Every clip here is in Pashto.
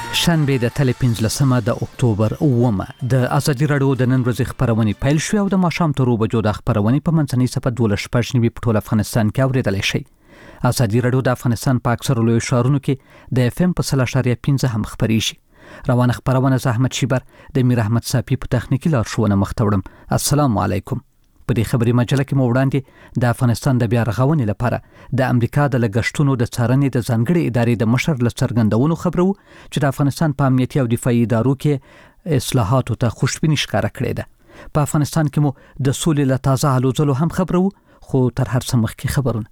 شنبه د تل 15 د اکتوبر 9 د ازادي رادیو د نن ورځې خبرونه پیل شو او د ماښام تر 2 بجو د خبرونه په منځنۍ صفه 12 په ټول افغانستان کې اوریدل شي. ازادي رادیو د افغانستان په اکثر لوی ښارونو کې د FM په 0.15 هم خبريږي. روانه خبرونه زحمت شیبر د میر احمد صافی په تخنیکی لارښوونه مختوړم. السلام علیکم. په دې خبري مجله کې مو وړاندې د افغانستان د بیا رغونې لپاره د امریکا د لګښتونو د څارنې د ځانګړي ادارې د مشر لڅرګندونو خبرو چې د افغانستان په امنیتي او دفاعي ادارو کې اصلاحاتو ته خوشبیني ښکاره کړې ده. په افغانستان کې مو د سولې له تازه هلو ځلو هم خبرو، خو تر هر څه مخکې خبرونه.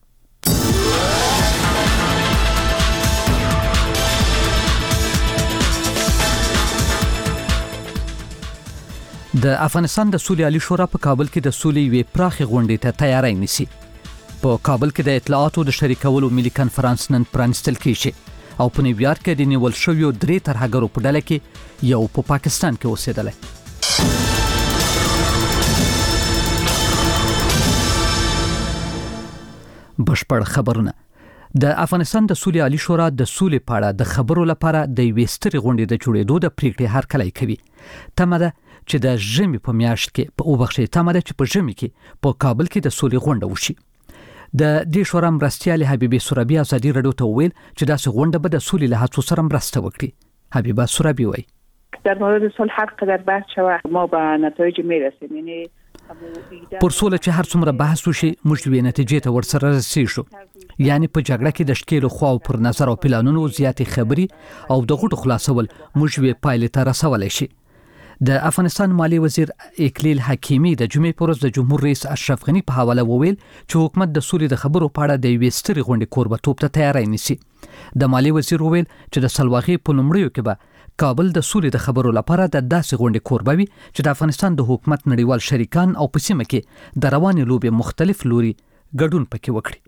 د افغانستان د سولې عالی شورا په کابل کې د سولې وی پراخي غونډې ته تیاری نیسي. په کابل کې د اطلاعاتو د شریکولو ملي کانفرنس نن پرانستل کیږي او په نیویارک کې د نیول شویو 3 ترهګرو په ډله کې یو په پاکستان کې اوسېدل. بشپړ خبرونه. د افغانستان د سولې عالی شورا د سولې په اړه د خبرو لپاره د ویستري غونډې د جوړېدو د پریکړې هر کله کوي. تمه ده چې د ژمي په میاشت کې په وبخښي تمه ده چې په ژمي کې په کابل کې د سولې غونډه وشي. د دې شورا مرستیال حبیبه سورابي ازادي رادیو ته ویل چې داسې غونډه به د سولې له هڅو سره مرسته وکړي. حبیبه سورابي وایي در مورد صلح هر قدر بحث شود ما به نتایج میرسیم. یعنی پر سوله چې هر څومره بحث وشي موږ به نتیجې ته ورسره رسیږو. یعنی په جګړه کې د شکیلو خو پر نظر او پلانونو زیاتې خبري او د غټو خلاصول موږ به پایله ته رسولای شي. د افغانستان مالی وزیر اکلیل حکیمی د جمعې پر ورځ د جمهور رئیس اشرف غنی په حواله وویل چې حکومت د سولې د خبرو په اړه د ویستري غونډې کوربتوب ته تیاری نیسي. د مالی وزیر وویل چې د سلواغي په لومړیو کې به کابل د سولې د خبرو لپاره د داسې غونډې کوربوي چې د افغانستان د حکومت نړیوال شریکان او په سیمه کې د روانې لوبې مختلف لوري ګډون پکې وکړي.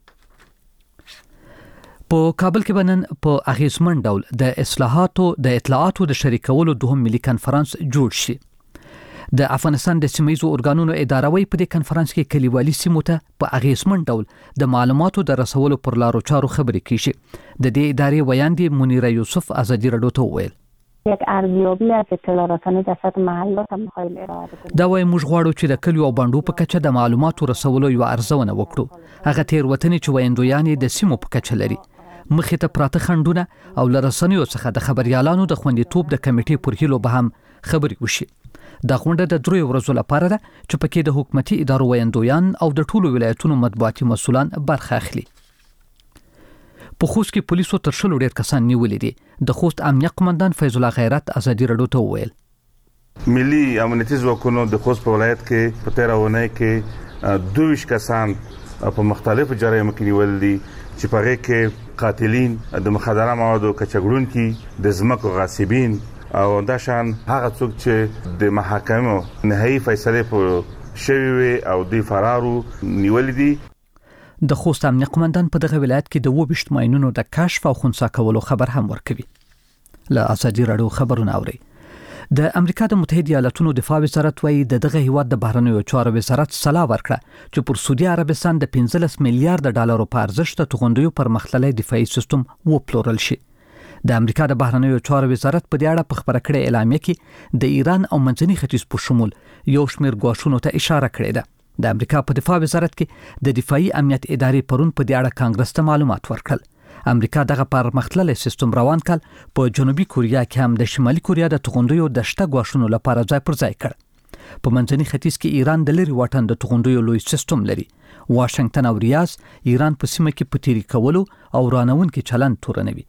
په کابل کې بنن په اغیزمن ډول د اطلاعاتو د شریکولو دوهم ملي کانفرنس جوړ شي. د افغانستان د سیمایي ارګانونو اداره وی په دې کانفرنس کې کلیوالي سیمو ته په اغیزمن ډول د معلوماتو د رسولو پر لارو چارو خبرې کیږي. د دې ادارې ویاندې منیره یوسف ازادي رادیو ته ویل یک ارزیابی از اطلاع رسانی در سطح محلات هم می‌خوایم ارائه بدیم. دا وایي موږ غواړو چې د کلیو او بانډو په کچه د معلوماتو رسولو یو ارزونه وکړو. هغه تیروتنې چې ویندویانې د سیمو په کچه لري مخې ته پراته خندونه او لرسنیو څخه د خبريالانو د خوندیتوب د کمیټې پر هیلو به هم خبري وشي. دا غونډه د 3 ورځو لپاره ده چې پکې د حکومتي ادارو ویندویان او د ټولو ولایتونو مطبوعاتي مسؤلان برخه اخلي. په خوست کې پولیسو تر شلو ډیر کسان نیولې دي. د خوست امنیت قومندان فیض الله غیرت ازادي رادیو ته وویل ملي امنیتي ځواکونو د خوست په ولایت کې په 13 ونې کې 22 کسان په مختلفو جرایمو کې نیول دي چې په هغه کې قاتلین د مخدره موادو کچګړونکي د زمکو غاصبین او دا شان هغه څوک چې د محاکمو نهایي فیصله په شوی او د فرارو نیول دي. د خوست امنیت قومندان په دغه ولایت کې د 22 ماینونو د کشف او خنثی کولو خبر هم ورکوي. له ازادي رادیو خبرونه اوري. د امریکا د متحده ایالاتونو دفاع وزارت وايي دغه هیواد د بهرنیو چارو وزارت صلاح ورکړه چې پر سعودي عربستان د 15 میلیارډ ډالرو په ارزښت د توغندیو پر مختللي دفاعي سیستم وپلورل شي. د امریکا د بهرنیو چارو وزارت په دې اړه په خبره کړې اعلامیه کې د ایران او منځني ختیځ په شمول یو شمېر ګواښونو ته اشاره کړې ده. د امریکا په دفاع وزارت کې د دفاعي امنیت ادارې پرون په دې اړه کانګرس ته معلومات ورکړل. امریکا دغه پرمختللی سیستم روان کال په جنوبي کوریا کې هم د شمالي کوریا د توغندیو د شته ګواښونو لپاره ځای پر ځای کړ. په منځني ختیځ کې ایران د لري واټن د توغندیو لوی سیستم لري. واشنگټن او ریاض ایران په سیمه کې پتیری کولو او رانون کې چلن تورنوي.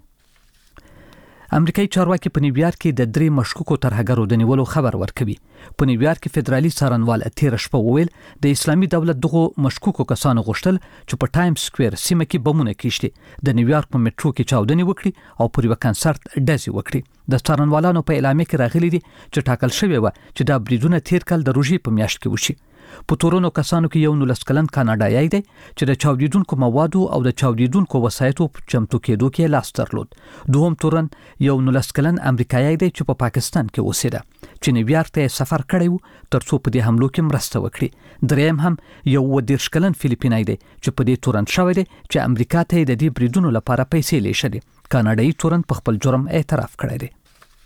امریکایي چارواکي په نیویارک کې د 3 مشکوکو ترهګرو د نیولو خبر ورکوي. په نیویارک کې فدرالي څارنوال تیر شپه وویل د اسلامي دولت دغه مشکوکو کسانو غوښتل چې په ټایم سکوير سیمه کې بمونه کیشتي د نیویارک په میټرو کې چاودنې وکړي او پر یو کنسرت ډزې وکړي. د څارنوالانو په اعلامیه کې راغلي دي چې ټاکل شوی و چې دا بریدونه تیر کال د روژې په میاشت کې وشي. په تورونو کسانو کې یو 19 کلن کاناډایي دی چې د چاودیدونکو موادو او د چاودیدونکو وسایطو په چمتو کېدو کې لاس درلود. دوهم تورن یو 19 کلن امریکایي دی چې په پاکستان کې اوسېده چې نیویارک ته سفر کړی و ترڅو په دې حملو کې مرسته وکړي. دریم هم یو 20 کلن فلیپینای دی چې په دې تورن شوی دی چې امریکا ته د دې بریدونو لپاره پیسې لیږي. کاناډایي تورن په خپل جرم اعتراف کړی دی.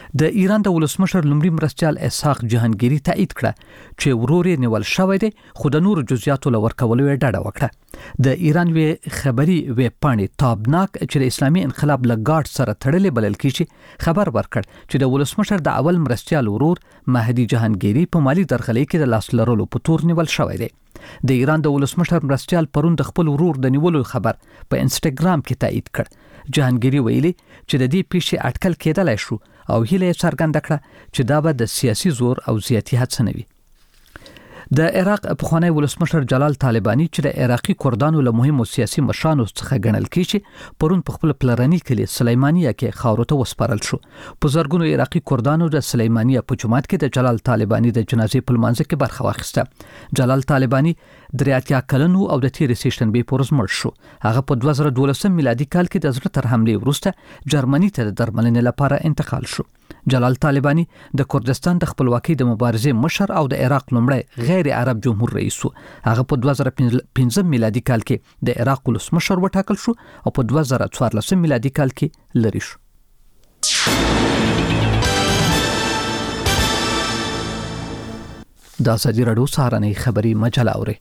د ایران د ولسمشر لومړي مرستیال اسحاق جهانگیری تایید کړه چې ورور یې نیول شوی دی، خو د نورو جزئیاتو لور کولو یې ډاډه وکړه. د ایران خبري ویب پاڼې تابناک چې د اسلامي انقلاب له ګارد سره تړلې بلل کیږي خبر ورکړ چې د ولسمشر د اول مرستیال ورور مهدي جهانگیری په مالی درغلۍ کې د لاس لرلو په تور نیول شوی دی. د ایران د ولسمشر مرستیال پرون د خپل ورور د نیولو خبر په انسټاګرام کې تایید کړ. جهانگیری ویلي چې د دې پیښې اټکل کېدلای شو او هیله یې څرګنده کړه چې دا به د سیاسي زور او زیاتی هڅه نه وي. د عراق پخوانی ولسمشر جلال طالبانی چې د عراقي کردانو له مهمو سیاسي مشرانو څخه ګڼل کیږي پرون په خپل پلرني کلی سلیمانیه کې خاورو ته وسپارل شو. په زرګونو عراقي کردانو د سلیمانیه په جماعت کې د جلال طالبانی د جنازې په لمانځه کې برخه واخیسته. جلال طالبانی 83 کلن او د تیر سیشنبه پورز مړ شو. هغه په 2012 میلادي کال کې د زړه تر حمله وروسته جرمني ته د درملنې لپاره انتقال شو. جلال طالبانی د کردستان د خپلواکۍ د مبارزې مشر او د عراق لومړی غیر عرب جمهور رئیس و. هغه په 2015 میلادي کال کې د عراق ولسمشر وټاکل شو او په 2014 میلادي کال کې لری شو. د ازادي راډیو سهارنۍ خبري مجله اوري.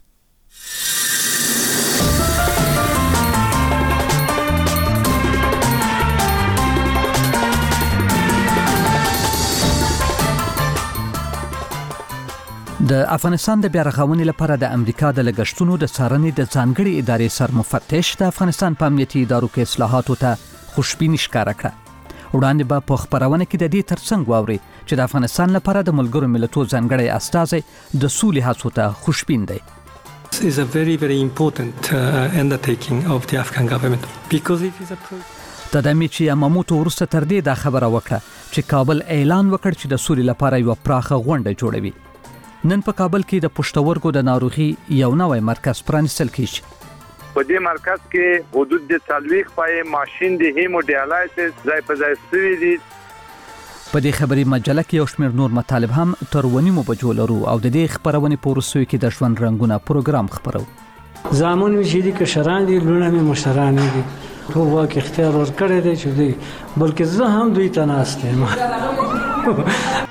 د افغانستان د بیا رغونې لپاره د امریکا د لګښتونو د څارنې د ځانګړي ادارې سرمفتش د افغانستان په امنیتي ادارو کې اصلاحاتو ته خوشبیني ښکاره کړه. وړاندې به په خبرونه کې د دې ترڅنګ واوري چې د افغانستان لپاره د ملګرو ملتونو ځانګړي استازی د سولې هڅو ته خوشبین دی. This is a very, very important undertaking of the Afghan government because it is a تدامیچی یاماموتو وروسته تر دې دا خبره وکړه چې کابل اعلان وکړ چې د سولې لپاره یو پراخه غونډه جوړوي. نن په کابل کې د پښتورګو د ناروغي یو نوې مرکز پرانیستل کیږي. په دې مرکز کې حدود د 40 پای ماشين د هیمو ډیالایسس ځای په ځای شوی دي. په دې خبري مجله کې یو شمېر نور مطالب هم تر ونیمو بجو لرو او د دې خبرونه په وروستیو کې د ژوند رنگونه پروګرام خبرو. زامن ویلي کې شران دي لونه می مشران دي ټول واک اختیار ور کړی دی چې دی بلکې زه هم دوی ته ناست یم.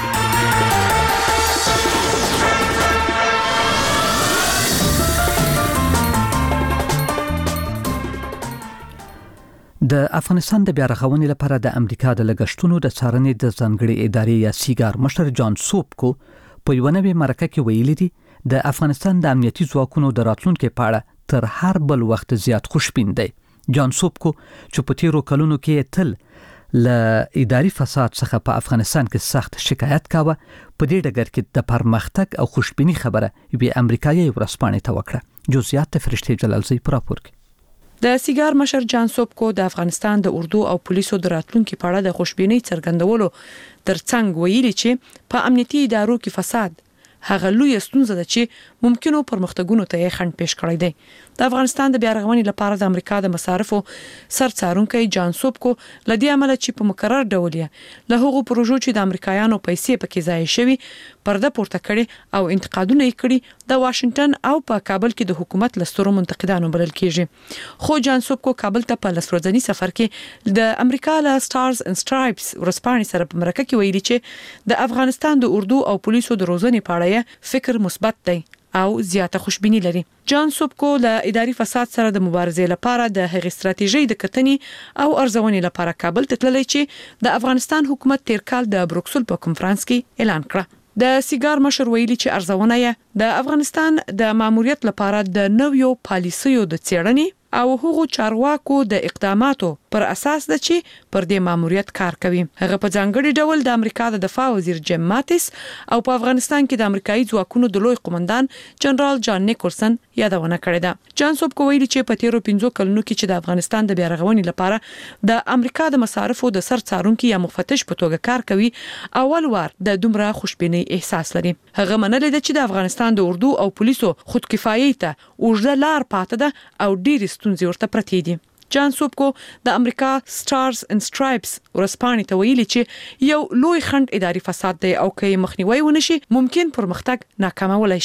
د افغانستان د بیا رغونې لپاره د امریکا د لګښتونو د څارنې د ځانګړي ادارې یا سیګار مشر جان سوپکو په یو نوې مرکه کې ویلي دي د افغانستان د امنیتي ځواکونو د راتلونکو په اړه تر هر بل وخت زیات خوشبین دی. جان سوپکو چې په تیرو کلونو کې تل له اداري فساد څخه په افغانستان کې سخت شکایت کاوه په دې ډګر کې د پرمختګ او خوشبینی خبره وی امریکایي ورسپانې ته وکړه. جزئیات ته فرشته جلالزی پراپور کی. د سیګار مشر جان سوپکو د افغانستان د اردو او پولیسو د راتلونکو په اړه د خوشبینۍ څرګندولو ترڅنګ ویلي چې په امنیتي ادارو کې فساد هغه لوی ستونزه ده چې ممکنو پرمختګونو ته یې خنډ پیش کړی دی. د افغانستان د بیا رغونې لپاره د امریکا د مصارفو سرڅارونکو جان سوپکو لدی عمل چې په مقرر ډول له هغو پروژو چې د امریکایانو پیسې پکې ځای شوی پرده پورته کړي او انتقادونه یې کړي د واشنگټن او په کابل کې د حکومت لسترو منتقدانو بلل کیږي. خو جان سوپکو کابل ته په لسورځنی سفر کې د امریکا له سټارز اند سټرایپس ورسپانې سره په مرکه کې ویلي چې د افغانستان د اردو او پولیسو د روزنې په اړه فکر مثبت دی او زیاته خوشبینی لري. جان سوپکو له اداري فساد سره د مبارزې لپاره د هغې ستراتیژي د کتنې او ارزونې لپاره کابل ته تللی چې د افغانستان حکومت تیر کال د بروکسل په کنفرانس کې اعلان کړ. د سیګار مشر ویلي چې ارزونه یې د افغانستان د ماموریت لپاره د نویو پالیسیو د څېړنې او هغو چارواکو د اقداماتو پر اساس ده چې پر دې ماموریت کار کوي. هغه په ځانګړي ډول د امریکا د دفاع وزیر جیم ماتیس او په افغانستان کې د امریکایي ځواکونو د لوی قومندان جنرال جان نیکلسن یادونه کړې ده. جان سوپکو ویلي چې په تیرو 15 کلونو کې چې د افغانستان د بیا رغونې لپاره د امریکا د مصارفو د سرڅارونکو یا مفتش په توګه کار کوي اول وار د دومره خوشبینۍ احساس لري. هغه منل دي چې د افغانستان د اردو او پولیسو خودکفایي ته اوږده لار پاتې ده او ډېر ستونزې ورته پرتې دي. جان سوپکو د امریکا سټارز اند سټرایپس ورسپانې ته ویلي چې یو لوی خنډ اداري فساد دی او که مخنیوي ونشي ممکن پرمختګ ناکامولای شي.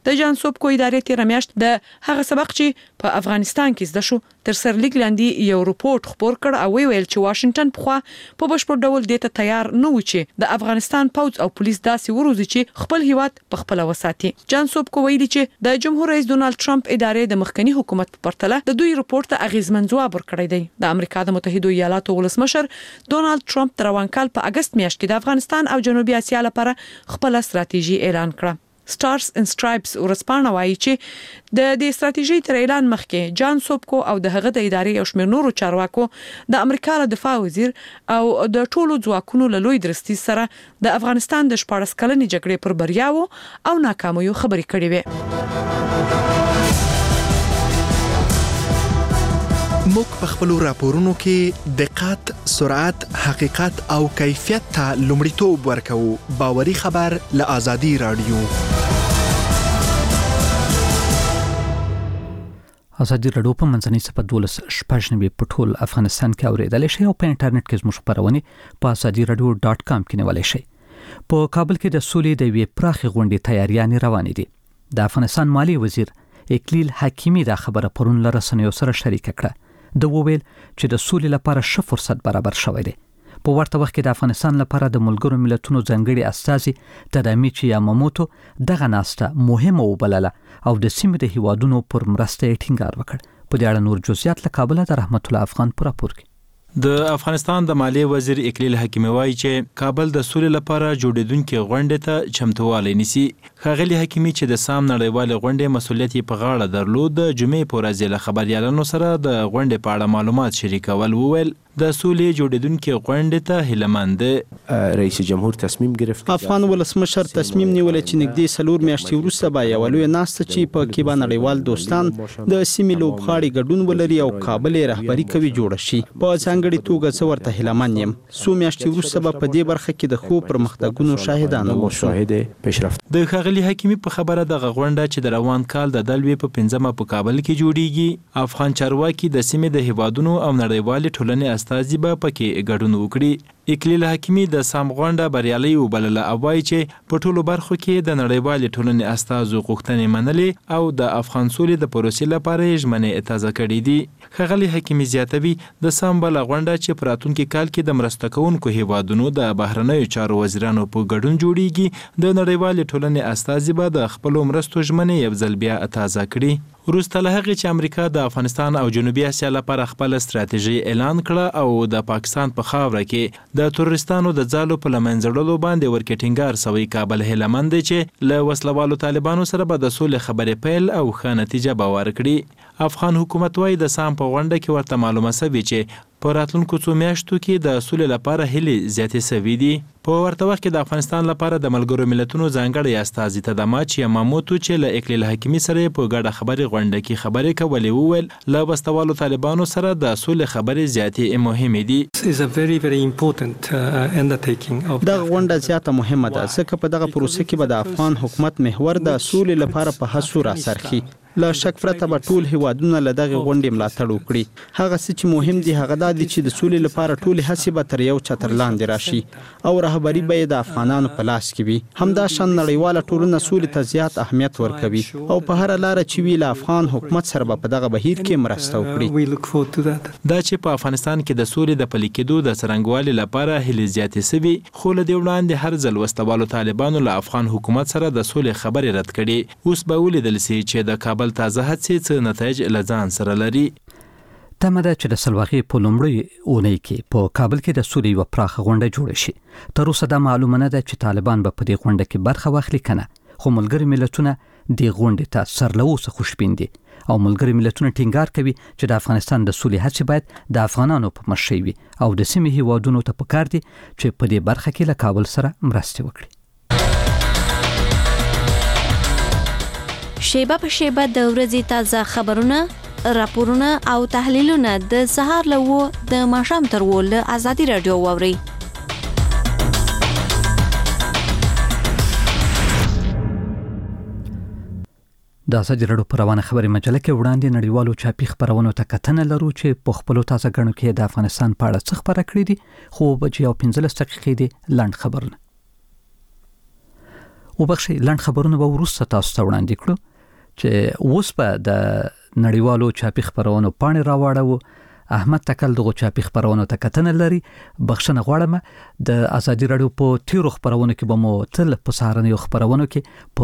د جان سوبکو ادارې تیر میاشت د هغه سبق چې په افغانستان کې زده شو تر سرلیک لاندې یو رپورت خبر کړ او ویل چې واشنگټن په بشپړ ډول دته تیار نه و چې د افغانستان پوځ او پولیس داسې وروزي چې خپل هیواد په خپل وساتي. جان سوبکو ویلي چې د جمهور رئیس ډونالد ټرمپ ادارې د مخکنی حکومت په پرتله د دوی رپورت ته اغیزمن ځواب ورکړی دی. د امریکا د متحده ایالاتو ولسمشر ډونالد ټرمپ تر روان کال په اگست میاشت کې د افغانستان او جنوبي اسیا لپاره خپل ستراتیژي اعلان کړه. Stars and Stripes ورسپانه وایي چې د دې ستراتیژي تر اعلان مخکې جان سوبکو او د هغه د ادارې او شمېر نورو چارواکو د امریکا د دفاع وزیر او د ټولو ځواکونو له لوی درستي سره د افغانستان د 14 کلنې جګړې پر بریاوو او ناکامیو خبرې کړې وې. موږ په خپل راپورونو کې دقت، سرعت، حقیقت او کیفیت ته لومړیتوب ورکوو. باوري خبر له آزادي رادیو. آزادي رادیو په منځنۍ صفحه 12 په ټول افغانستان کې اوریدل شي او په انټرنیټ کې زموږ خبرونه په azadiiradio.com کې نیول شي. په کابل کې د سولې د وی پراخي غونډې تیاریانې روانې دي. د افغانستان مالی وزیر اکلیل حکیمی دا خبره پرون له رسنیو سره شریک کړه. د وویل چې د سولې لپاره ښه فرصت برابر شوی دی. په ورته وخت کې د افغانستان لپاره د ملګرو ملتونو ځانګړي استازي تدامیچی یاماموتو دغه ناسته مهمه وبلله او د سیمې د هیوادونو پر مرسته ټینګار وکړ. په دې اړه نور جزئیات له کابل د رحمت الله افغان پر راپور کې. د افغانستان د مالی وزیر اکلیل حکیمی وایي چې کابل د سولې لپاره جوړیدونکو غونډې ته چمتووالی نیسي. ښاغلي حکیمی چې د سام نړیوال غونډې مسؤلیت په غاړه درلود، د جمعې په ورځ له خبريالانو سره د غونډې په اړه معلومات شریکول وویل د سولې جوړیدونکو غونډې ته هیلمند رئیس جمهور تصمیم گرفت. افغان ولسمشر تصمیم نیول چې نږدې 4 میاشتې وروسته به یو لوی ناسته چې په کې به نړیوال دوستان د سیمې لوبغاړي ګډون ولري او کابل رهبری کوي جوړ شي. په ځانګړي توګه زه ورته هیلمند یم. 100 میاشتې وروسته به په دې برخه کې د خو پرمختګونو شاهدان اوسو. د ښاغلي حکیمی په خبره د غونډه چې د روان کال د دلوي په 15 په کابل کې جوړیږي، افغان چارواکي د سیمې د هیوادونو او نړیوال ټولنې استازي به پکې ګډون وکړي. اکلیل حکیمی د سام غونډه بریالي وبلله او وایي چې په ټولو برخو کې د نړیوال ټولنې استازو غوښتنې منلې او د افغان سولې د پروسې لپاره ژمنې تازه کړې دي. ښاغلي حکیمی زیاتوي د سام بل غونډه چې په راتلونکي کال کې د مرسته کوونکو هیوادونو د بهرنیو چارو وزیرانو په ګډون جوړیږي، د نړیوال ټولنې استازي به د خپل مرستو ژمنې یو ځل بیا تازه کړي. وروسته له هغې چې امریکا د افغانستان او جنوبي اسیا لپاره خپل ستراتیژي اعلان کړه او د پاکستان په خاوره کې د تروریستانو د ځالو په لمنځړلو باندې ورکټینګار سوی، کابل هیلمند چې له وسلوالو طالبانو سره به د سولې خبرې پیل او ښه نتیجه به ورکړي. افغان حکومت وايي د سام په غونډه کې ورته معلومه شوې چې په راتلونکو 2 میاشتو کې د سولې لپاره هلې زیاتې شوې دي. په ورته وخت کې د افغانستان لپاره د ملګرو ملتونو ځانګړي استازي تدامیچی یاماموتو چې له اکلیل حکیمی سره په ګډه خبرې غونډه کې خبرې کولې وویل له وسوالو طالبانو سره د سولې خبرې زیاتې مهمې دي. دا غونډه زیاته مهمه ده ځکه په دغه پروسه کې به د افغان حکومت محور د سولې لپاره په هڅو راسرخي. لا شک پرته به ټول هیوادونه له دغه غونډې ملاتړ وکړي. هغه څه چې مهم دي هغه دا دي چې د سولې لپاره ټول هڅې به تر یو چتر لاندې راشي او رهبری به د افغانانو په لاس کې وي. همدا شان نړیواله ټولنه سولې ته زیات اهمیت ورکوي او په هر لار چې وی له افغان حکومت سره په دغه بهیر کې مرسته وکړي. دا چې په افغانستان کې د سولې د پلي کېدو د څرنګوالي لپاره هلې زیاتې سوي، خو له دې وړاندې هر ځل وسلوالو طالبانو له افغان حکومت سره د سولې خبرې رد کړي. اوس به ولیدل شي چې د کابل تازه هڅې څه نتایج له ځان سره لري. تمه ده چې د سلواغې په لومړۍ اونۍ کې په کابل کې د سولې یوه پراخه غونډه جوړه شي. تر اوسه دا معلومه نه ده چې طالبان به په دې غونډه کې برخه واخلي که نه، خو ملګري ملتونه دې غونډې ته سر له اوسه خوشبین دي او ملګري ملتونه ټینګار کوي چې د افغانستان د سولې هڅې باید د افغانانو په مشرۍ وي او د سیمې هیوادونو ته پکار دي چې په دې برخه کې له کابل سره مرستې وکړي. شیبه په شیبه د ورځې تازه خبرونه، راپورونه او تحلیلونه د سهار له 9 د ماښام تر 10 له آزادي رادیو واورئ. د آزادي رادیو په روانه خبري مجله کې وړاندې نړیوالو چاپي خبرونو ته کتنه لرو چې په خپلو تازه ګڼو کې د افغانستان په اړه څه خبره کړې دي، خو بجې او 15 دقیقې دي لنډ خبرونه. وبخښي لاند خبرونه به ورسته تاسو ته وړاندې کړو چې اوس په د نړیوالو چاپی خبرونو پاڼې راوړو. احمد تکل دغه چاپی خبرونو ته کتنه لري. بخښنه غواړم د ازادي رادیو په تیرو خبرونو کې به مو تل په سهارنیو خبرونو کې په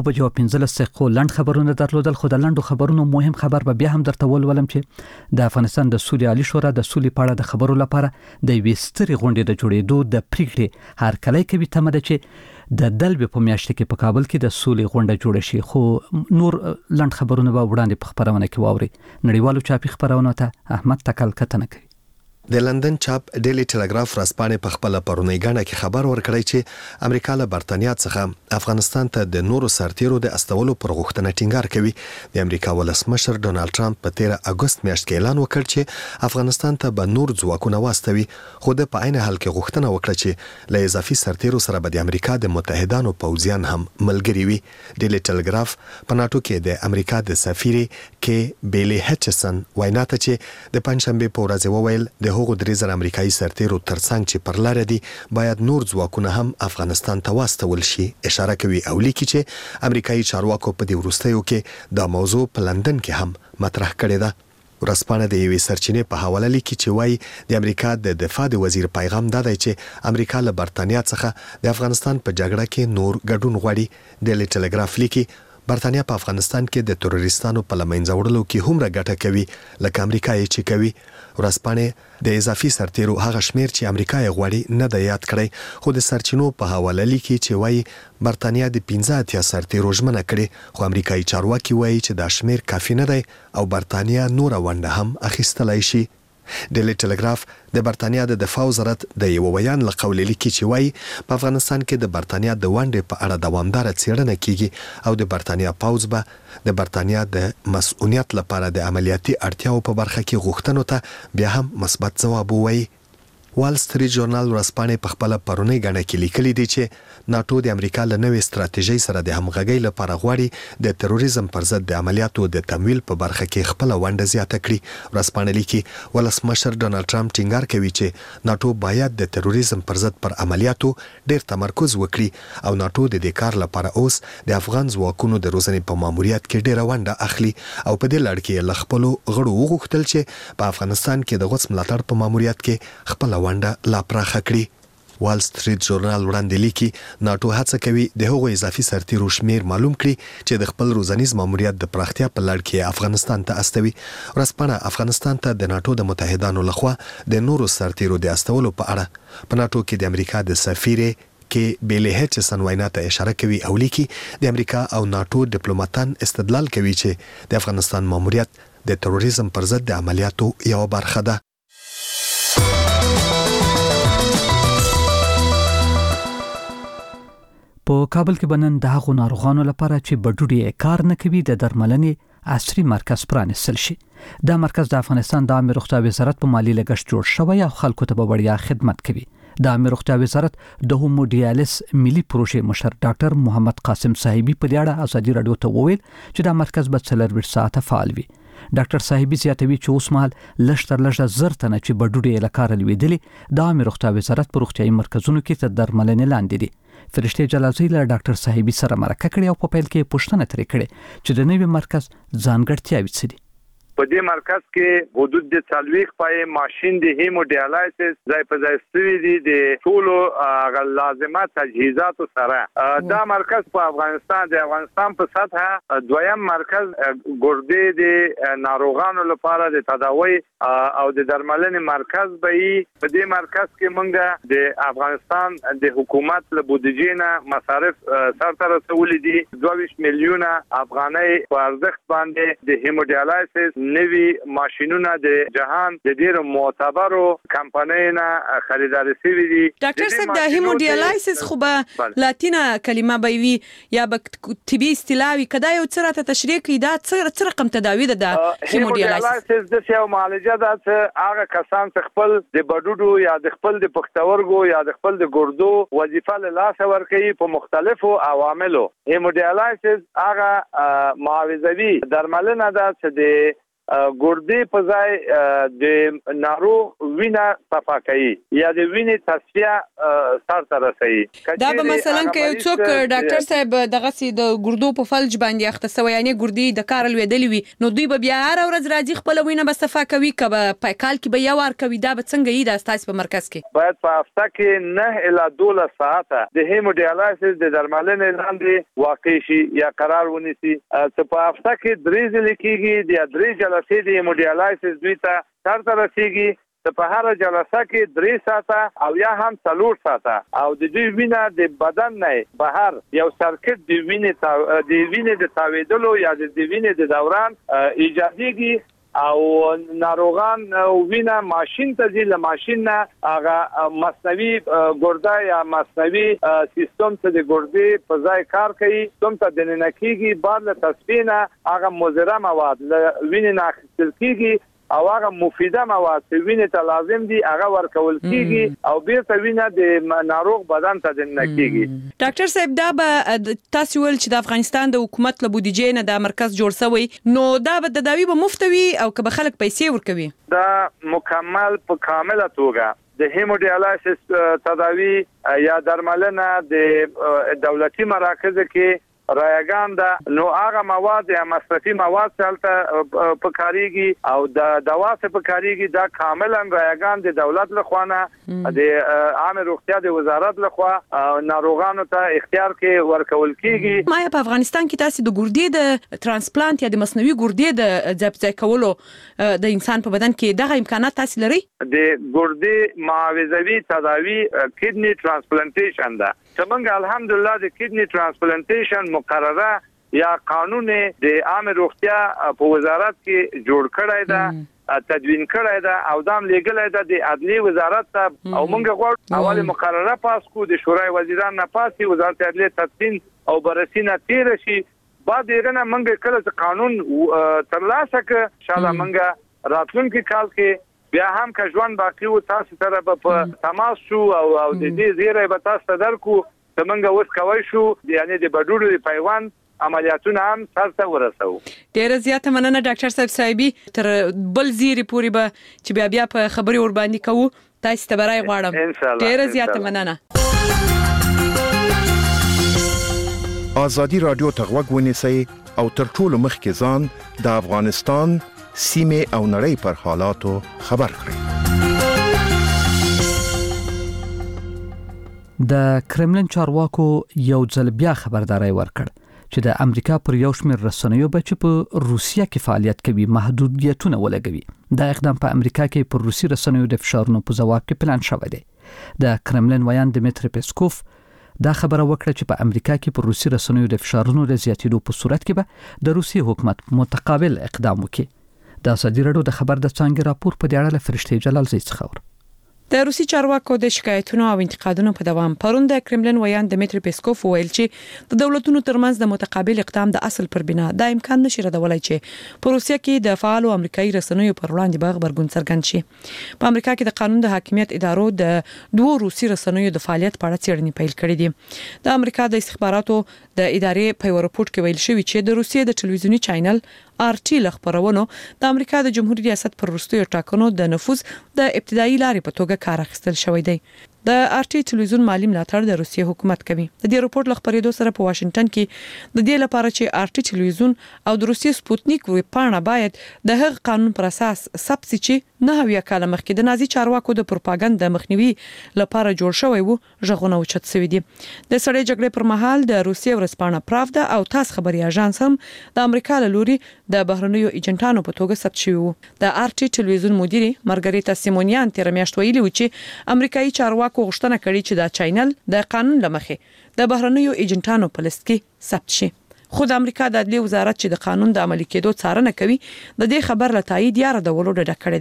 9:15 دقیقو لاند خبرونه درلودل. خو د لاندو خبرونو مهم خبر به بیا هم درته ولولم چې د افغانستان د سولې عالی شورا د سولې په اړه د خبرو لپاره د وستري غونډې د جوړېدو د پریکړې هر کله کوي تمه ده چې د دلبې په میاشت کې په کابل کې د سولې غونډه جوړه شي. خو نور لاند خبرونه به وړاندې په خبرونه کې واوري. نړیوالو چاپی خبرونه ته احمد تکل کتنه کوي. د لندن چاپ ډیلی ټلګراف رسپانې په خپل پرونی غاڼه کې خبر ورکړی چې امریکا له برتانیا څخه افغانستان ته د نورو سرتیرو د استولو پر غوښتنه ټینګار کوي. د امریکا ولسمشر ډونالد ټرمپ په 13 اگست میاشت کې اعلان وکړ چې افغانستان ته به نور ځواکونه واستوي، خو د په عین حال کې غوښتنه وکړه چې له اضافي سرتیرو سره به د امریکا د متحدانو پوځیان هم ملګري وي. ډیلی ټلګراف په ناتو کې د امریکا د سفیر کې بیلی هچسن وینا ته چې د پنځشنبه په ورځ وویل د هغو 3000 امریکایي سرتیرو ترڅنګ چې پر لار دي باید نور ځواکونه هم افغانستان ته واستول شي. اشاره کوي او لیکي چې امریکایي چارواکو په دې وروستیو کې دا موضوع په لندن کې هم مطرح کړې ده. ورسپانه د یوې سرچینې په حواله لیکي چې وایي د امریکا د دفاع د وزیر پیغام دا دی چې امریکا له برتانیا څخه د افغانستان په جګړه کې نور ګډون غواړي. ډیلی ټلګراف لیکي برتانیا په افغانستان کې د تروریستانو په لمنځه وړلو کې هومره ګټه کوي لکه امریکا یې چې کوي. ورسپانه د اضافي سرتیرو هغه شمیر چې امریکا یې غواړي نه د یاد کړی، خو د سرچینو په حواله لیکي چې وایي برتانیا د 15 سرتیرو ژمنه کړې، خو امریکایي چارواکي وایي چې دا شمیر کافي نه دی او برتانیا نور ونده هم اخیستلای شي. ډیلی ټلګراف د برتانیا د دفاع وزارت د یو بیان له قول لیکي چې وایي په افغانستان کې د برتانیا د ونډې په اړه دوامدار څېړنه کیږي او د برتانیا پوځ به د برتانیا د مسؤلیت لپاره د عملیاتي اړتیاو په برخه کې غوښتنو ته بیا هم مثبت ځواب ووایي. وال سټریټ ژورنال ورځپاڼې په خپل پرونی غاڼه کې لیکلي دي چې ناتو د امریکا له نوې ستراتیژۍ سره د همغږۍ لپاره غواړي د تروریزم پر ضد د عملیاتو د تمویل په برخه کې خپل ونډه زیاته کړي. ورځپاڼه لیکي ولسمشر ډونالد ټرمپ ټینګار کوي چې ناتو باید د تروریزم پر ضد پر عملیاتو ډیر تمرکز وکړي او ناتو د دې کار لپاره اوس د افغان ځواکونو د روزنې په ماموریت کې ډیره ونډه اخلي او په دې لړ کې له خپلو غړو وغوښتل چې په افغانستان کې د غوڅ ملاتړ په ماموریت کې خپل ونډه لا پراخه کړي. وال سټریټ ژورنال وړاندې لیکي ناتو هڅه کوي د هغو اضافي سرتیرو شمیر معلوم کړي چې د خپل روزنیز ماموریت د پراختیا په لړ کې افغانستان ته استوي. ورځپاڼه افغانستان ته د ناتو د متحدانو لخوا د نورو سرتیرو د استولو په اړه په ناتو کې د امریکا د سفیر کې بیلی هچسن وینا ته اشاره کوي او لیکي د امریکا او ناتو ډیپلوماټان استدلال کوي چې د افغانستان ماموریت د تروریزم پر ضد د عملیاتو یو برخه ده. په کابل کې بنن د هغو ناروغانو لپاره چې بډوډي کار نه کوي د درملنې عصري مرکز پرانیستل شي. دا مرکز د افغانستان د عامه روغتیا وزارت په مالی لګښت جوړ شوی او خلکو ته به وړیا خدمت کوي. د عامه روغتیا وزارت د هوموډیالس ملي پروژې مشر ډاکټر محمد قاسم صاحبي په دې اړه ازادي رادیو ته وویل چې دا مرکز به 24 ساعته فعال وي. ډاکټر صاحبي زیاتوي چې اوس مهال لږ تر لږه 1000 تنه چې بډوډي لکار لویدلي د عامه روغتیا وزارت په روغتیايي مرکزونو کې تر درملنې لاندې دي. فرشته جلالزی له ډاکټر صاحبي سره مرکه کړې او په پیل کې پوښتنه ترې کړې چې د نوي مرکز ځانګړتیاوې څه دي. په دې مرکز کې حدود د 40 پای ماشين د هیموډیالایسس ځای په ځای ستوي دي د ټولو لازمات تجهیزات سره. دا مرکز په افغانستان په سطح دویم مرکز ګردې د ناروغانو لپاره د تداوی او د درملنې مرکز به په دې مرکز کې موږ د افغانستان د حکومت له بودیجې نه مصارف سره رسولې دي 22 میلیونه افغانۍ په ارزښت باندې د هیموډیالایسس نوی ماشینونه د جهان د ډیرو معتبرو کمپنیونو خریداري شوي دي. ډاکټر صاحب د هیموډیالایسس خو به لاتینه کلمه به وي یا به طبي اصطلاحي کدا یو څه راته تشریح کړي دا څه رقم تداوی ده د هیموډیالایسس د یو معالجه ده چې هغه کسان خپل د بډوډو یا د خپل د پښتورګو یا د خپل د ګردو وظیفه له لاس ورکوي په مختلفو عواملو. هیموډیالایسس هغه معاوضوي درملنه ده چې د ګردې په ځای د ناروغ وینه صفا کوي یا د وینې تصفیه سر ته رسوي. دا به مثلا که یو څوک ډاکټر صاحب دغه سي د ګردو په فلج باندې اخته سوی یعنی ګردې د کار لویدلې وي نو دوی به بیا هر ورځ راځي خپل وینه به صفا کوي کبه په کال کې به یو ور کوي دا به څنګه یی د استاس په مرکز کې باید په هفته کې 9 الی 12 ساعته د هیموډیالایسس د درملنې لاندې واقع شي یا قرار ونیسي. څه په هفته کې 3 ځله کېږي د 3 جلسې د هیموډیالایسس دوی ته سر ته رسیږي. په هر جلسه کې 3 ساعته او یا هم 4 ساعته او د دوی وینه د بدن نه بهر یو سرکټ د وینې د تاویدلو یا د وینې د دوران ایجادېږي او ناروغان وینه ماشين ته ځي له ماشين نه هغه مصنوعي ګرده یا مصنوعي سیستم ته د ګردې په ځای کار کوي سیستم ته د ننکیږي بعد له تصفیه هغه مضر مواد له وینې نه اخیستل کیږي او هغه مفیده مواد چې وینې ته لازم دي هغه ورکول کیږي او بیرته وینه د ناروغ بدن ته دننکیږي. ډاکټر صاحب دا به تاسو ول چې د افغانستان د حکومت له بودیجې نه د مرکز جوړ شوی نو دا به د داوی به مفتوي او که به خلک پیسې ورکوي دا مکمل په کامله توګه د هیموډیالایسس تداوی یا درملنه د دولتي مراکز کې رایگان ده نو هغه مواد یا مصرفي مواد څلته په کاریږي او د دوا څخه په کاریږي دا کاملا رایگان د دولت لخوانه د عام روغتیا د وزارت لخوا ناروغانو ته اختیار کې ورکول کیږي. ما په افغانستان کې تاسو د ګردې د ترانسپلانت یا د مصنوعي ګردې د ځای کولو د انسان په بدن کې دغه امکانات تاسو لري؟ د ګردې معاوضوي تداوی کډنی ترانسپلانټیشن ده. څنګه الحمدلله د کډنی ترانسپلانټیشن مقرره یا قانون د عام روغتیا په وزارت کې جوړ کړی ده تدوین کړی ده او دام لګلای ده د عدلیه وزارت ته او موږ غواړو اول مقرره پاس کو د شورای وزیران نه پاسي وزارت عدلیه تدوین او برسینه تیر شي بعد یې نه موږ کله قانون ترلاسه ک ان شاء الله موږ راتلونکي کال کې بیا هم که ژوند باقی و تاسو سره په تماس شو او د دې زیره به تاسو درکو څنګه اوس کوي شو یعنی د بډوړو پیوند عملیاتونه هم سره ورسو. ډیر زیاته مننه ډاکټر صاحب صاحبي تر بل زیری پوری به چې بیا په خبري ور باندې کوو تاسو ته برای غواړم. ډیر زیاته مننه. آزادی رادیو ته غوږ ونیسئ او تر ټولو مخکې ځان د افغانستان سیمه او نړۍ پر حالاتو خبر کړئ. د کرملن چارواکو یو ځل بیا خبرداري ورکړ چې د امریکا پر یو شمېر رسنیو به چې په روسیه کې فعالیت کوي محدودیتونه ولګوي. دا اقدام په امریکا کې پر روسي رسنیو د فشارونو په ځواب کې پلان شوی دی. د کرملن ویان دمیتری پیسکوف دا خبره وکړه چې په امریکا کې پر روسي رسنیو د فشارونو د زیاتېدو په صورت کې به د روسي حکومت متقابل اقدام وکړي. د ازادي راډیو د خبر د څنګه راپور په اړه له فرشته جلال زی څخه د روسي چارواکو د شکایتونو او انتقادونو په دوام پرون د کرملن ویان دمیتری پیسکوف ویل چې د دولتونو ترمنځ د متقابل اقدام د اصل پر بنا د امکان نشي ردولای چې په روسیه کې د فعال امریکایي رسنیو پر وړاندې باغ برګون څرګند شي. په امریکا کې د قانون د حاکمیت ادارو د دوه روسي رسنیو د فعالیت په اړه څېړنې پیل کړې دي. د امریکا د استخباراتو د ادارې په راپور کې ویل شوی چې د روسیې د ټلویزیونی چینل آرټي لخبرونو د امریکا د جمهوریت ریاست پر وروستیو ټاکنو د نفوذ د ابتدایي لارې په توګه کار اخیستل شوی دی. د آرټي ټلویزیون مالی ملاتړ د روسیې حکومت کوي. د دې راپور لخبرېدو سره په واشنگټن کې د دې لپاره چې آرټي ټلویزیون او د روسیې سپوتنیک ویبپاڼه باید د هغ قانون پر اساس ثبت شي نه هویا کال مخکې د نازي چارواکو د پروپاګاندا د مخنیوي لپاره جوړ شوی وو ژغونه اوچت شوی دي. د سړې جګړې پر مهال د روسیې ورسپانه پراودا او تاس خبري اژانس هم د امریکا له لوري د بهرنیو ایجنټانو په توګه ثبت شوی وو. د آرټي ټلویزیون مدیره مارګریتا سیمونیان تیر میاشت ویلي و چې امریکایي چارواکو غوښتنه کړې چې دا چینل د قانون لمخې د بهرنیو ایجنټانو په لیست کې ثبت شي. خو د امریکا د عدلیه وزارت چې د قانون د عملي کېدو څارنه کوي د دې خبر له تایید یا ردولو ډډه کړې ده.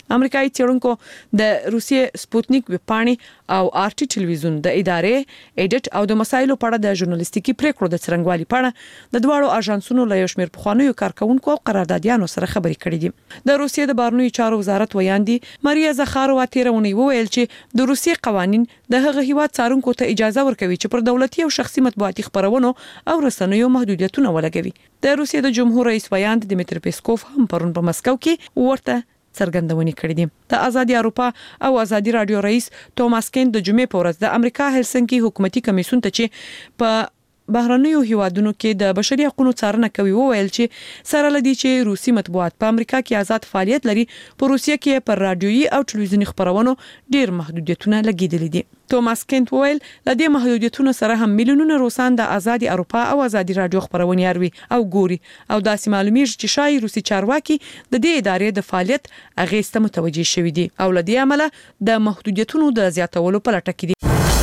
امریکایي څېړونکو د روسیې سپوتنیک ویبپاڼې او آرټي ټلویزیون د ادارې ایډیټ او د مسایلو په اړه د ژورنالیستیکي پریکړو د څرنګوالي په اړه د دواړو اژانسونو له یو شمېر پخوانیو کارکونکو او قراردادیانو سره خبرې کړې دي. د روسیې د بهرنیو چارو وزارت ویاندې ماریا زخاروا تیرونی وویل چې د روسیې قوانین د هغه هیواد څارونکو ته اجازه ورکوي چې پر دولتي او شخصي مطبوعاتي خبرونو او رسنیو محدودیتونه ولګوي. د روسیې د جمهور رئیس ویاند دمیتری پیسکوف هم پرون په مسکو کې ورته څرګندونې کړې دي. د آزادي اروپا او آزادي رادیو رئیس توماس کین د جمعې په ورځ د امریکا هلسنکي حکومتي کمیسیون ته چې په بهرنیو هیوادونو کې د بشري حقوقو څارنه کوي وویل چې سره لدی چې روسي مطبوعات په امریکا کې آزاد فعالیت لري، په روسیه کې پر رادیويي او ټلویزیوني خبرونو ډیر محدودیتونه لګیدلي دي. توماس کینټ وویل لدې محدودیتونو سره هم میلیونونه روسان د آزادي اروپا او آزادي رادیو خبرونه اوري او ګوري او داسې معلومیږي چې شای روسي چارواکي د دې ادارې د فعالیت اغېسته متوجي شوي دي او لدې عمله د محدودیتونو د زیاتولو په لټه کې دي.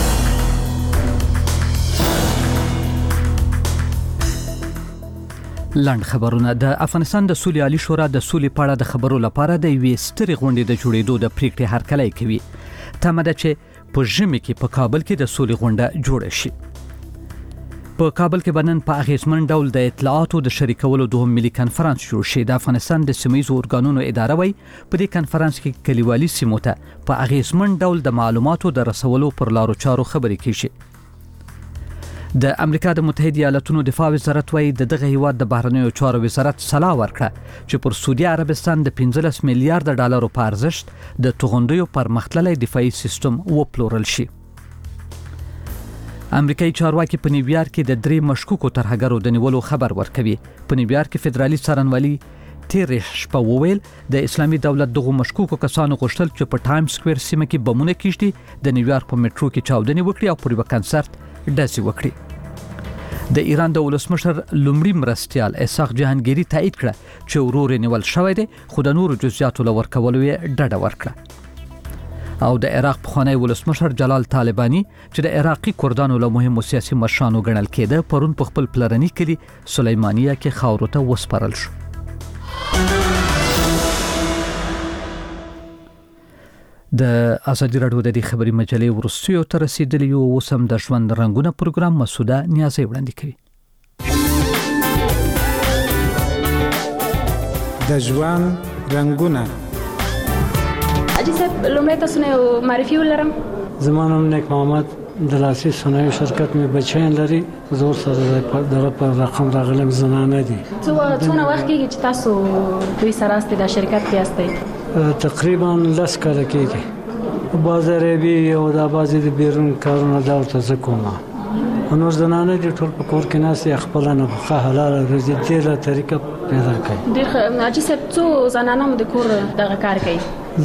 لاند خبرونه. د افغانستان د سولې عالی شورا د سولې په اړه د خبرو لپاره د یوې سترې غونډې د جوړېدو د پریکړې هرکلی کوي. تمه ده چې په ژمي کې په کابل کې د سولې غونډه جوړه شي. په کابل کې بنن په اغیزمن ډول د اطلاعاتو د شریکولو دوهم ملي کنفرانس جوړ شي. د افغانستان د سیمه‌یزو ارګانونو اداره وای په دې کنفرانس کې کلیوالي سیمو ته په اغیزمن ډول د معلوماتو د رسولو پر لارو چارو خبرې کیږي. د امریکا د متحده ایالاتونو دفاع وزارت وایي دغه هیواد د بهرنیو چارو وزارت صلاح ورکړه چې پر سعودي عربستان د 15 میلیارډ ډالرو په ارزښت د توغندیو پرمختللی دفاعي سیستم وپلورل شي. امریکایي چارواکي په نیویارک کې د 3 مشکوکو ترهګرو د نیولو خبر ورکوي. په نیویارک کې فدرالي څارنوالي تیر شپه وویل د اسلامي دولت دغه مشکوکو کسانو غوښتل چې په ټایم سکوير سیمه کې بمونه کیږي، د نیویارک په میټرو کې چاودنې وکړي او پر یو کنسرت ډزې وکړي. د ایران د ولسمشر لومړي مرستیال اسحاق جهانگیری تایید کړه چې ورور نیول شوی دی، خو د نورو جزئیاتو لور کولو یې ډډه ورکړه. او د عراق پخوانی ولسمشر جلال طالبانی چې د عراقي کردانو له مهمو سیاسي مشرانو ګڼل کېده پرون په خپل پلرني کلي سلیمانیه کې خاورو ته وسپارل شو. د آزادي رادیو د دې خبري مجلې ورسیو ته رسیدلی او وسم د ژوند رنگونه پروګرام مسوده نیازي وړاندې کوي. د ژوند رنگونه اجي صاحب لومړی تاسو نه معرفي ولرم. زمانم نیک محمد د لاسي صنایع شرکت می بچیان لري، زور سره په رقم راغلم زنانه دي. څونه وخت کېږي چې تاسو دوی سره استئ د شرکت کې استئ؟ تقریبا 10 کال کېږي. بازاربي او د بازي د بیرون کارونه دا ورته کومه. نو زنانه دي ټول په کور کې ناس خپل نه خو حلال روزي دي له طریقه پیدا کوي. ډېر اجي صاحب څو زنانه مو د کور دغه کار کوي؟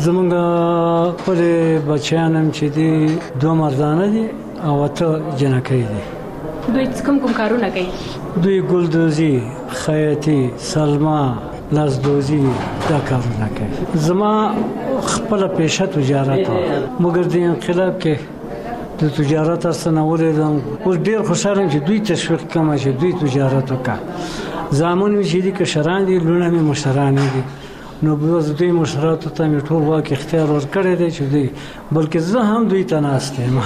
زمونږ خپل بچیانم چې دي 2 مردانه دي او 8 جنکۍ دي. دوی کوم کارونه کوي؟ دوی ګلدوزي، خیاطي، سلما، لاسدوزي دا کارونه کوي. زما خپل پیشه تجارت مګر د انقلاب کې د تجارت سره ولیدم او ډیر خوشاله چې دوی تشویق کوم چې دوی تجارت وکړي. زامن چې دي که شران دي لونه می مشران دي، نو بوز دوی مشرات ته می ټول واک اختیار ورکړی دی چې دوی بلکې زه هم دوی ته ناستم.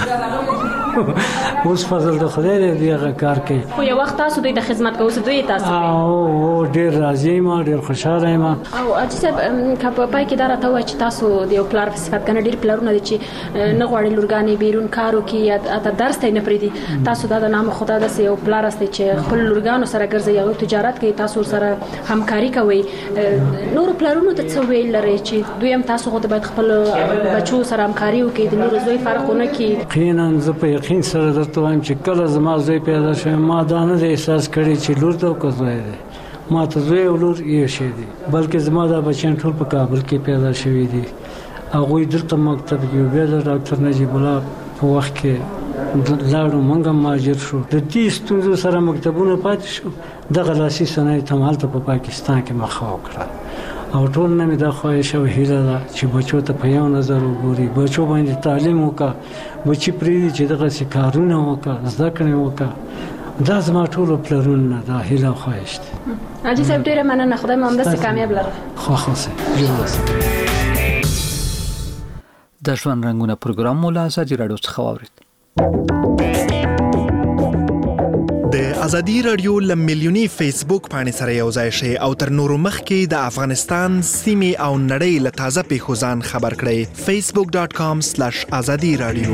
اوس فضل د خدای دې هغه کار کوي. خو یو وخت تاسو دوی د خدمت کوو دوی تاسو او ډیر راضي ما ډیر خوشاله ما. او اجي صاحب کله پای کې دا راته وای چې تاسو د یو پلار په صفت کنه ډیر پلارونه دي چې نه غواړي لورګانې بیرون کارو کې یا ته درس ته نه پریدي. تاسو دا د نام خدا د یو پلار است چې خپل لورګانو سره ګرځي او تجارت کوي، تاسو سره همکاري کوي. نور پلارونه ته څه ویل لري چې دوی هم تاسو غوډه باید خپل بچو سره همکاري وکړي، د نور زوی فرقونه کې؟ یقینا زه په یقین سره درته وایم چې کله زما زوی پیدا شوی ما دا نه احساس کړی چې لور ته کوزوي دی. ما ته زوی او لور یې شي دي، بلکې زما دا بچیان ټول په کابل کې پیدا شوي دي. هغه دلته مکتب کې ویل ډاکټر نجیب الله په وخت کې لاړو مونږه ماجر شو. د دې ستونزو سره مکتبونه پاتې شو. دغه لاسي صنایع تمالته په پاکستان کې مخه وکړه او ټول نه دا خواهش او هیله ده چې بچو ته په یو نظر وګوري، بچو باندې تعلیم وکړه، بچی پریدي چې دغه سکارونه وکړه، زده کړې وکړه. دا زما ټول پلرونه دا هیله او خواهش ده. اجي صاحب ډیره مننه، خدای مو همداسې کامیاب لره. خو خاصه جوړه د ژوند رنگونه پروګرام مو له ازادي رادیو څخه واورید. د ازادي رادیو لملیونی فیسبوک باندې سره یو ځای شي او تر نورو مخکې د افغانستان سیمې او نړۍ له تازه پیښو ځان خبر کړئ. facebook.com/azadi radio.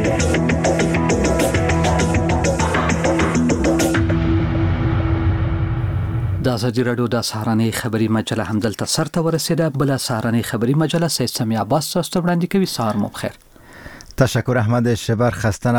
د ازادي رادیو د سهارنۍ خبري مجله همدلته سرته ورسیده. بل سهارنۍ خبري مجله سید سمیع عباس تاسو ته وړاندې کوي. سهار مو بخیر. تشکر احمد شبر. خسته